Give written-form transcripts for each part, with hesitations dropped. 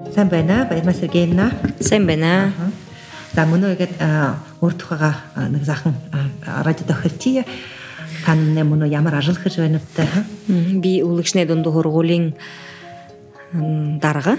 Сайн байна. Баярмаа Сергеевна. Сайн байна. За мөн үгээд өөртөөхөө нэг захан радиод охилчий. Тань мөн ямар ажил хийж байна вэ? Би үлгшнээ дунд хургуулын дарга.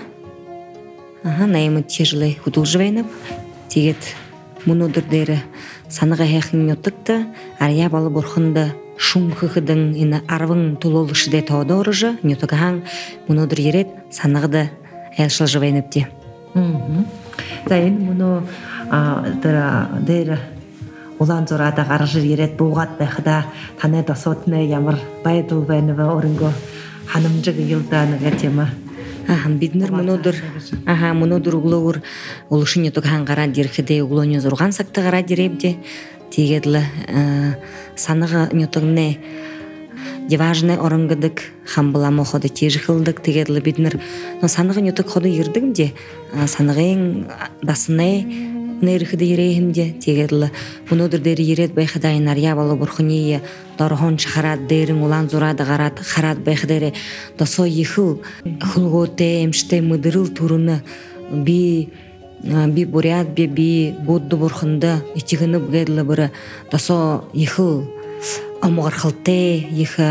8 жилээ хөдөлж байна. Тэгээд мөн өдөр дээр санага хайхын нутагт арья бал бурханд шум хөхдөн энэ 10 тулуулшдээ тоодорж нутагхан мөн өдөр ирээд санагад айлшилж байна гэдэг. За энэ мөн дээр улаан зураад гаргаж ирээд буугаад байхдаа танайд асуудна ямар байдал байна вэ? Өөрөнгөө ханамжиг юудаа нэг юм аа. Бид нар мөнөдөр өглөөр улшин ятог хангараад ирэхдээ өглөөний 6 цагт гараад ирэвдээ. Тэгээд л санага нютогны важны орангдаг хамбалам хот тийжхэлдэг. Тэгээд л бид нар санага нютог хот ирдэгмдээ санагын басны нэрхэд ирэхэмдээ. Тэгээд л өнөөдөр дээр ирээд байхдаа энэ арья болоо бурхны дорхон шахараад дээрэн улаан зураад гараад хараад байх дээр досоо ихэл хөлгөөтэй эмштэй мэдрэл төрөнө би буряд би будд бурханда ичгэнэв гэдэл бүр досоо ихэл амгархалтай их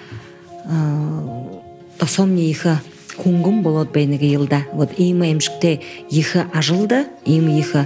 досомны их хүнгэн болоод байна гээлда. Вот ийм эмштэй их ажилда ийм их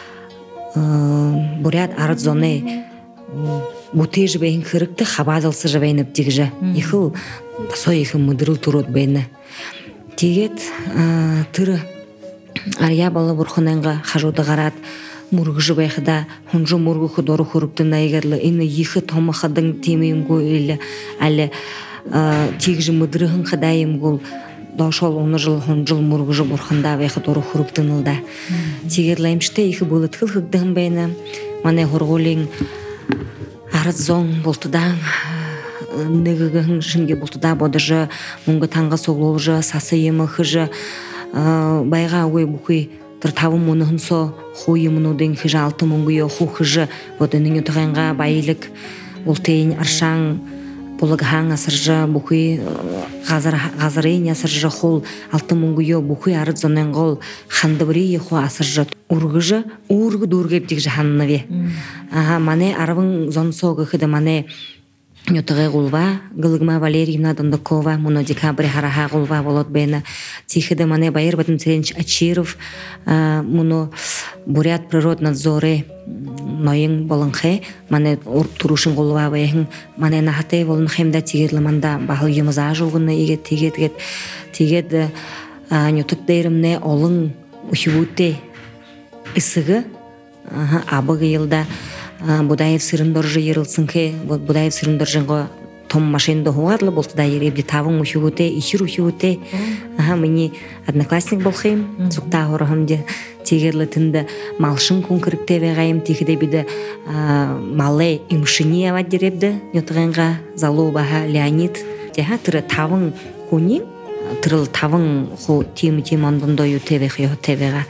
буряд ард зоны бүтээж байн хэрэгтэй хаваалсаж байна гэдэгж ихэл досоо их мэдрэл төрөд байна. Тэгээд тэр арья бал бурхананга хажууд гараад мөргөж байхада хунжу мөргөх дөрө хөрөгдөн аягарл энэ их томхадан тийм юмгүй ил аль тийж мэдрхэн хадаа юмгүй доошол унажл хунжил мөргөж бурхандаа байхад дөрө хөрөгдөн л да. Тэгээд лаймштай их бүлэтгэл хөгдөн байна. Манай хургуулын ард зон бултудан нэгэн шингэ бултудаа бодож мөнгө тангас углуулж сасы юм хэж байгаагүй бүхий тэр 5 мөнхөнсө хуу юмнуудын хэж 6 мөнгө юу хэж бодоны утганга баялаг ултын аршан булаг хаан асаржа бүхий газарын ясаржа хул 6 мөнгө юу бүхий ард зонын гол хандбри хуу асаржа үргэж дүүргэвдийг ханнавэ. Манай 10 зонсоо гэхэд манай нютагэ гулва галгма Валерьевна Дондакова муно декабрь хараха гулва болот бена тихэдэ манай Баяр Батымцевич Ачиров муно бурят природнадзоры ноён болонхэ манай турушин гулва бэхэн манай нахатай болон хэмдэ тигэрлэ манда бахал юмзааж угна тэгээд нютаг дээрэмнэ олон ухивүтэ эсэгэ абаг йылда Будаев сырындоржы ерылсынхэ Будаев сырындоржынға том машинды хуарлы болтыда еребде тавын ухивуте, ихир ухивуте. Мені одноклассник болхайым, цукта хорахымде тегерлі тінді малшын күнкірікте веғайым, текеде биді малай имшыни авад деребді, нетғанға залу баха Леонид. Теха түрі тавын хуни, түріл тавын ху тим ондында юте веға.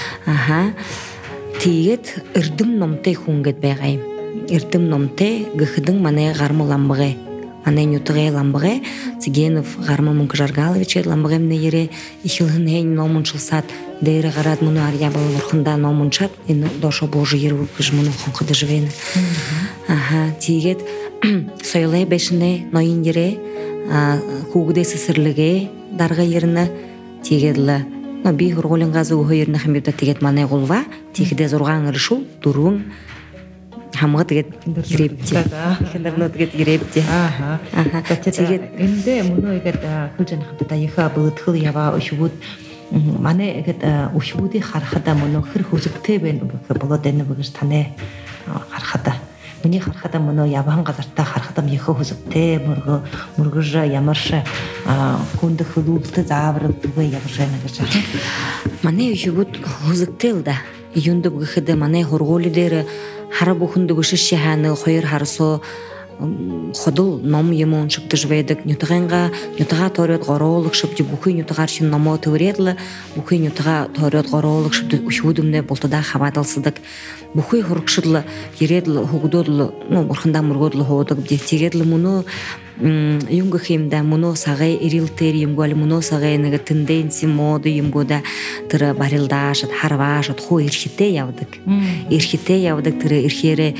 Тэгээд эрдэм номтой хүнгэд байгааим. Эрдэм номтой гэхэдэн манай гарму ламбагай. Манай нютгай ламбагай. Цигенов гарму Мункжаргалович ламбагайм нэрэ ихэлхэн хэн номончилсаад дээр гараад мөн арья бал бурханда номончаад энэ дошо божи ерөв гэж мөн хонход живээн. Тэгээд соёлын бэшнэ ноён нэрэ хүүгдээ сэсэрлэгэ дарга ернэ тэгээд л би хургуулын газы өөхөөрнө хэмбэдэ тэгээд манай гулва тийхдээ 6 өршүү 4 хамга тэгээд ирэвдэ. Хэнэрнүүд тэгээд ирэвдэ. Тэгээд эндээ мөнөө игээд хөлж анахтаа яха бөгдхөл яваа өшгүүд манай игээд өшгүүдийг харахада мөнөө хэр хөсөгтэй байна болоод байна гэж танай харахада миний харахада мөнөө яваан газартаа харахада яха хөсөгтэй мөргөж ямарш хүнд хөлүүдтэй заавардаг явж байна гэж. Манай өшгүүд хөсөгтэй л да. Юунд гэхэд манай хургуули дээр хара бүхэнд гүшиш хаана хоёр харсоо ходул ном емон шыпты жведик нютага торет горолык шыпты бухи нютагар шин номо төвредла бухи нютага торет горолык шыпты ушудумне болтада хавадалсыдык бухи хуркшыдла ередла хугудодла бурханда мургодла ходык дектегедла муну юнга хемда муно сагай ирилтер юмгал муно сагай нага тенденси моды юмгода тыра барилдашат харвашат хо ирхите явдык тыра ирхере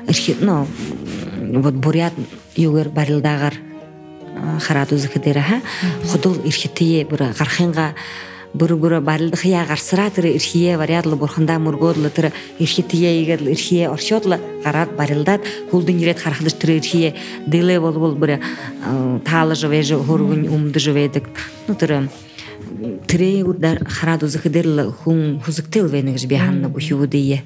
вот бурят югер барилдагар харату зыкдера ходул ирхитее бура гархинга бура барилды хия гарсыра тыра ирхие вариатлы бурханда мургодлы тыра ирхитие игедл ирхие оршотлы гарат барилдат хулдын ирет хархдыш тыра ирхие деле бол бура талы жвеже хоргун умды жведик тыра тыре урда харату зыкдерлы хун хузыктел венегж биханна бухудие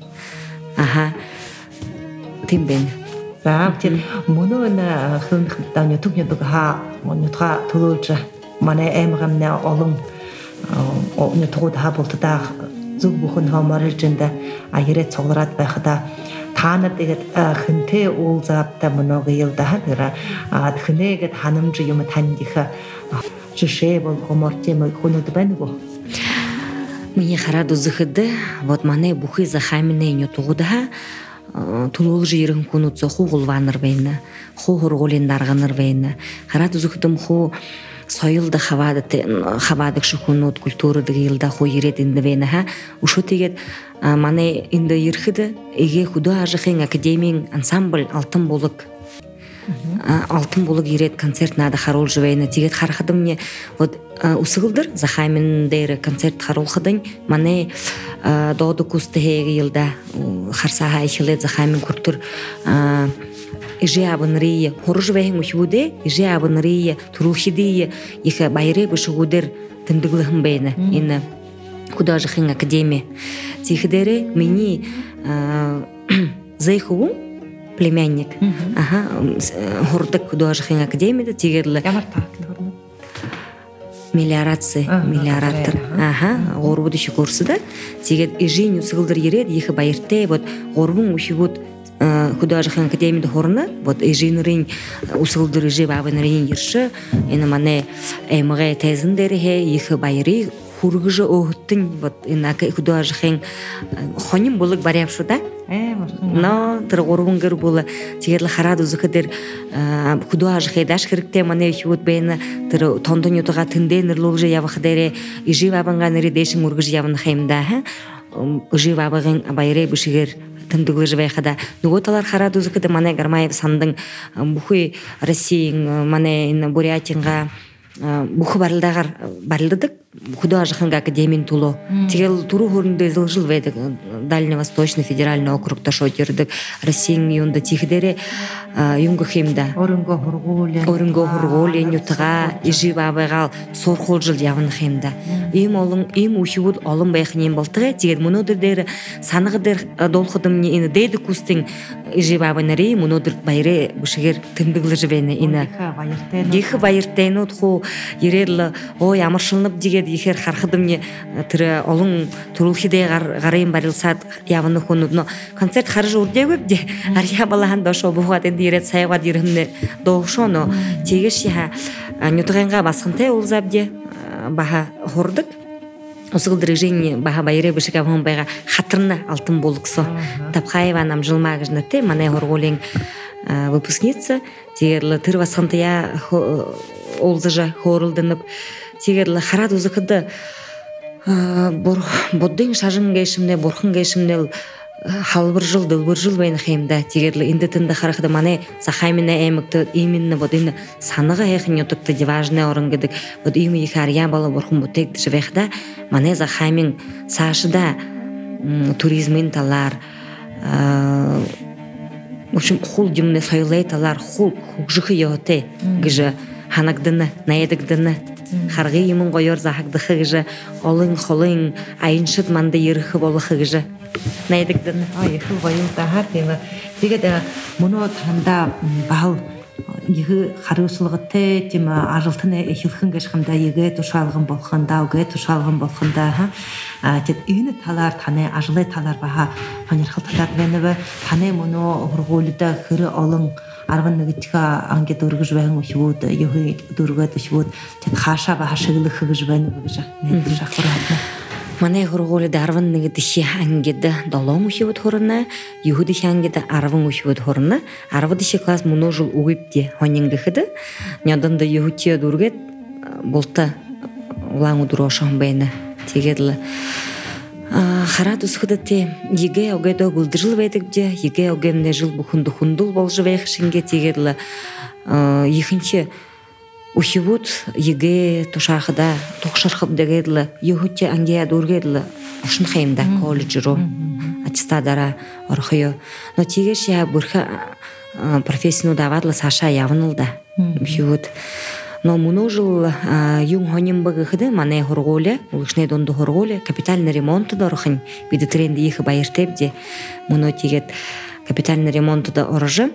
тимбен Заавчил мөнөна хөнхтаа нютугнюг ха нютга төлөж манай эмгэмнэ олон нютгууд хабултаа зүг бүхэн хамаарэлжэндэ аярэ цограад байхада таанад игэд хэнтэй уулзаапта мөнөгийн дахара хэнэгэд ханамж юм тандиха жишээ бол гомортим хөнөд байна уу миний хараад үзэхэд вот манай бүхий захамины нютгуудаа тулуулж ирэн хүнүүд зохугулванар байна. Хургуулын дарганар байна. Хараад үзэхдэн хуу соёлда хаваадаг шөхүнүүд культурыг илда хуу ирээд энд байна Ушутигээд манай энд ирэхэд эгэ хөдөө ажихын академийн ансамбль алтан булаг ирээд концерт надад харуулж байна. Тэгээд харахад мне вот усгылдыр захаймын дээр концерт харуулхадын манай доод кустхээг илда харсаа ихлээ захаймын күртэр ижиабнрие хоржвэхэн үшүүдэ ижиабнрие турухидие их байрэ бушгүүдэр тэмдэглэхэн байна. Энэ художественная академия. Тихдэрэ миний зэйхүү племянник. Хордык художественная академия тигерлэ. Миллиаратор. Горбуд иши курсыда. Тэгээд ижин усгылдыр ирээд их баяртай вот горбун ушигууд художественная академияда хорна вот ижинрийн усгылдыр ижи бабынрийн иршэ энэ манай эмгэ тезэн дээр их баярыг хүргэж өөхтөн вот энэ художественный хоним булаг барьяавшуу да. Но тэр гурвангэр бол тэгээд л хараад үзэхээр художественный даш хэрэгтэй манай ихүүд байна. Тэр тондоньютуга тэндэнэрлүүлж явах дээр ижи бабанга нэр дэшин үргэж явна хэмдэ ижи бабагийн баярыг бишгээр тэмдэглэж байхада нөгөө талаар хараад үзэхэд манай Гармаев сандан бүхий Российн манай энэ Бурятинга бүх барилдадаг художественная академия туло. Тэгэл түрүү хөрөндөө жил байдаг Дальневосточный федеральный округта шотердэг Российн юунда тихдэрэ юнга хэмда өрөнгө хургуулын ютга ижи бабайгаал сурхуулжил явна хэмда. Им ушигуд олон байхны юм болтгой. Тэгээд мөнөдөр дээр санага дээр дуулхадымны энэ дэдэг күстэн ижи бабайнары мөнөдөр баярэ бушигэр тэмдэглэж байна. Энэ их баяртай нут хуу ирэл ямар шилнэп дигээд ихэр харахадымны тэр олон төрөлхидээ гарын барилсаад явна хүнүүд нөө концерт харж үрдээгүй бдэ арья балахан дошоо бухад энд ирээд саягаад ирэмнэ доошоо нөө тэгэж нютганга басхантай улзабдэ баха хордог усгылдыр ижин баха баярэ бишгэ хон байга хатарна алтан булгсо Тапхаева намжилмаа гэж нэтэй манай хургуулын выпускница тэгээд тэр басхантая улзажа хорулдынып тэгээд хараад үзэхэд буддын шажин гэшимнэ бурхан гэшимнэл халбар жил дөлбөр жил байна хэмдэ тэгээд энд тэнд харахад манай захаймына эмэгт именно вот энэ санага хайхын ютукта важный орон гэдэг вот им их арья бала бурхан бүтээгдэж байхда манай захаймын цаашда туризмын талаар в общем хул юмны соёлын талаар хугжих ёотэй гэж ханагдана наядагдана харгы юмн гоёр захагдах гэж олон холын аяншид манда ирэх болох гэж наядагдана их гоёрта хатыма тэгээд мөнөө танда баал их хариуцлагатай тийм аралтны эхлэхэн гэж хамда игээ тушаалган болоханда үгээ тушаалган болоханда тэгээд энэ талаар таны ажлын талаар баха хонирхалтаад байна вэ таны мөнөө хургуулда хэр олон арван нэгтга анги дөргөж байна ушууд ёхи дөргөд ушууд тэд хаашаа ба хашиглах гэж байна гэж нэг шахрахна. Манай хургуулд 11 дэх ангид 7 ушууд хорно, Юхуд дэх ангид 10 ушууд хорно. 10 дэх класс мөнөө жил үгипти хонин гэхэд няданда Юхутия дөргөд болта улаан өдрөшөн байна. Тэгээд л хараад өсөхөдтэй егэ огедо гүлдрэл байдаг дэ егэ огемнэ жил бүхэнд хүндэл болж байх шингээ тэгээд л ихэнх ушивут егэ тушаахда тухшархав тэгээд л Юхутия ангия дөргээд л ошин хаймда коллеж руу аттестадара орхё. Но тийгээс я бүрхэ профессионал даваад л саша явна л да. Ушивут но множил юн хоним багыхды манай хургууле улшны донду хургууле капитальный ремонт дорохын бид тренди их баяртэбди муно тигэт капитальный ремонт да оржы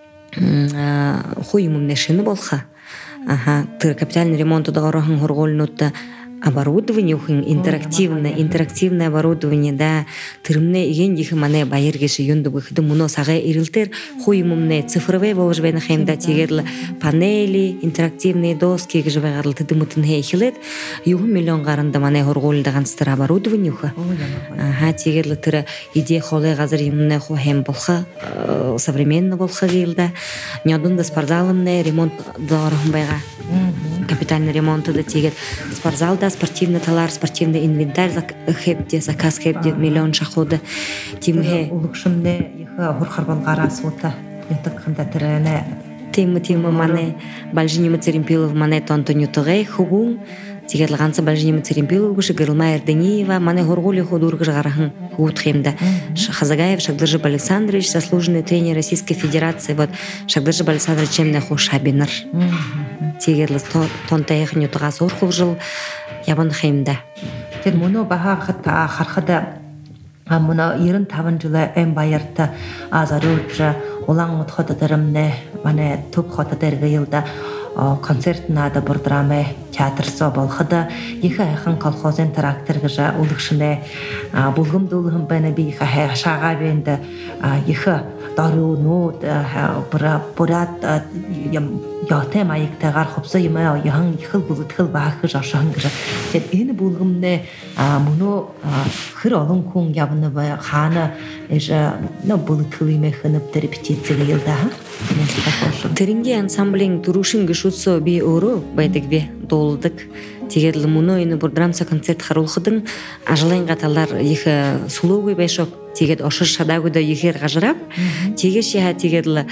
хуймум нэшины болха тэр капитальный ремонт да орохон хургуулнууд оборудование ухин интерактивное оборудование да тэрмнэ иген их манай баяр гэш юндаг гэхэд мөнөө сагай ирэлтэр хуймумнэ цифровой болж байна хэмдэ тэгээд панели интерактивные доски гэж байгаад л тэдэмтэн хийхлээд 1 миллион гаранда манай хургуулда ганц тэр оборудование уха тэгээд л тэр идея холой газар юмнэ ху хэм болха современно болха гэлдэ няданда спортзалымнэ ремонт дорхон байгаа капитальный ремонт да тэгээд спортзалда спортивный талар спортивный инвентарь хэвдэ заказ хэвдэ миллион шахуда тимхэ улгшмнэ яха хурхар болгараа суута ятаг ханда тэрэнэ тим манай Балжинима Церемпилов манай тонтонютогэй хубун тэгээд л ганц Балжинима Церемпилов биш Гырлма Эрдениева манай хургуули худургаж гарахан хутхимда Хазагаев Шагдыржип Александрович заслуженный тренер Российской Федерации вот Шагдыржип Александрович чемнэ хушабинар тэгээд л тонтайхнютогаас урхулжил явна хэмдэ. Тэр мөнөө бахахад харахад мөнөө 95 жилийн эм баярта азаруулж улаан утхад дэрэмнэ манай төв хот дэргэлда концерт нада бордраме театрсо болоход их хайхан колхозын трактор гэж үлгшнэ булгамдуулхан байна би их хайшаага бэнд их дөрөөнүүд бурат яатай маягтайгаар хувцас юм яхан ихэл бүлтгэл баах гэж оршон гэж. Тэгээд энэ бүлгэмнэ мөнөө хэр олон хүн явна ба хаана эш нөө бүлтгэл юм хэнэп репетицэг ялда. Тэрингийн ансамблийн дөрвшин гişүсөө би өөрөө байдаг би дуулдаг. Тэгээд л мөнөө энэ бурдрамса концерт харуулхадан ажлын гаталар их сулуугүй байшок. Тэгээд ошир шадаагүйдэ ихэр гажрав. Тийгээс яа тэгээд л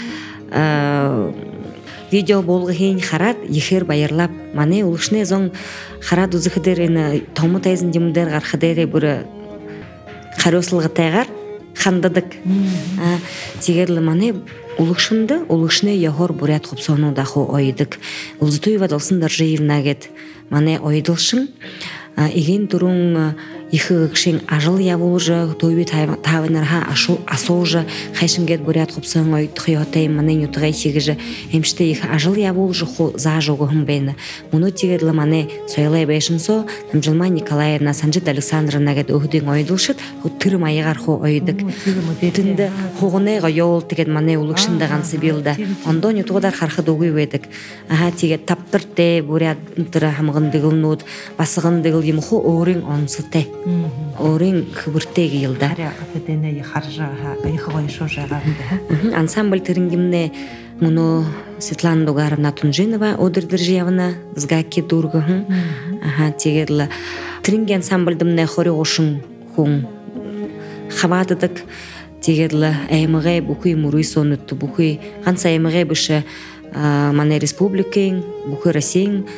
видео болгохын хараад ихэр баярлап манай улгшны зон хараад үзэхдэр энэ том тайзан юмдэр гарах дээрээ бүр хариуцлагатайгаар хандадаг. Тэгээд л манай улгшны яхор бурят хупсонууд аху ойдаг. Улзутуева Долсон Даржиевна гэд манай ойдолшин иген дөрүн их гшин ажил явуулж тойви тавнарха асууж хайшингээд бурят хупсан ойдох ётой манай нютгай хигэж эмштэй их ажил явуулж ху зааж өгөн байна. Мөнөө тэгээд л манай соёлын байшинсо Намжилма Николаевна Санжид Александровна гэд өөхдийн ойдолшид тэр маягаар ху ойдаг. Тэнд хугнэга ёол тэгээд манай улгшинда ганц билда ондоо нютгуудаар харахад үгүй байдаг. Тэгээд тавтартэй бурят тэр хамган дэглнүүд басган дэгл юм ху өөрийн онцтой өөрийн хөвөртэй гийлда. Академия харжаа их гойшожага. Ансамбль тэрэнгимнэ мөнөө Светлана Дугаровна Тунжинова Одердержиевна згаки дургын. Тэгээд л тэрэнгийн ансамбльдмнэ хоригошин хүн хаваадаг. Тэгээд л аймагай бүхий мөрөйсөнөт бүхий ганц аймагай биш манай республикийн бүхий Российн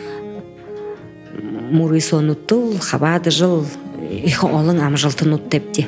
мөрөйсөнөтөл хаваад жил их олон амжилтнууд тавьдээ.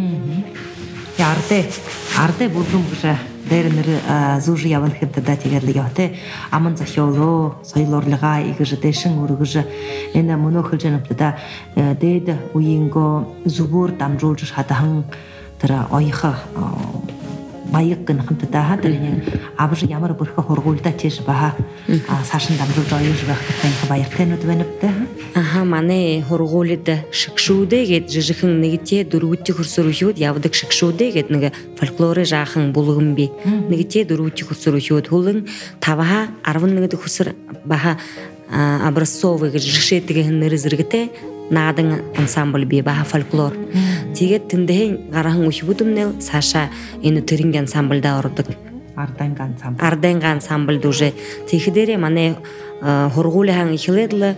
Арде бүгэн биш дээр нэр зүүж явна хэвдэ тэгээд л яатай аман зохиолоо соёл урлагаа игэж дэшин өргөж энэ мөнөөхөлж нэмтдэ дээд үеинго зүгүүр дамжуулж хатахан тэр оёха майық гын хымтыдаха дилен абыжы ямар бұрқы хоргулда теш баха сашын дамжыл дойы жбақтықтан хабайықтен өтвеніпті. Аха, мане хоргулида шикшуде гет жижихын негите дурутти хурсурухуд явдык шикшуде гет неге фольклоры жахын булгын би. Негите дурутти хурсурухуд хулын таваха арвын негде хурсур баха образцовый жишетиге неризиргите надың ансамбль би баха фольклор. Тигет тиндehen гарахын ухибудумнел Саша эну тиринг ансамбльда ордык. Арденга ансамбльда уже тихидере мане хоргулахан ихледле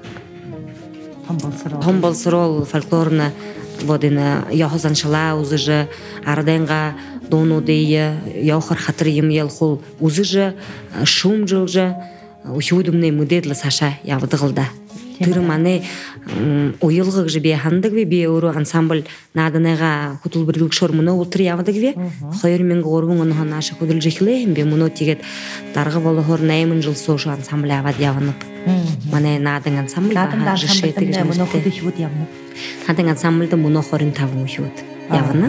Хомболсрол фольклорна водина яхозаншала узыжы Арденга донудeye яхар хатырым елхул узыжы шум жылжы ухибудумне мудедле Саша явдыгылда. Тырманы ойылгы жебе хандыгве бе ору ансамбль надынага хутул бирлик шормуна ултыр явдыгве хайыр мен горгун оны наша худул жихлеем бе муно тигет дарга болы хор наймын жыл сошу ансамбль авад явынып мане надын ансамбль надын жишетиге муно худу хут явынып надын ансамбльда муно хорин тавын хут явынып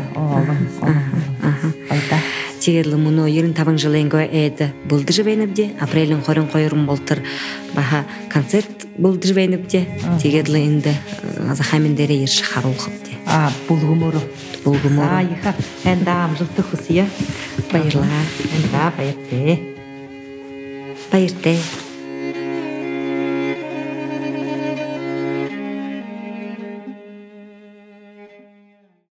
айта тигерлы муно 25 жыленго эди булдыр бенебде апрелин хорин койрун болтыр баха концерт булдыр бенебде тигерлы инде азахаминдере еш харулхыпте булгумуру айха эндам жылты хусия байырла энда байырте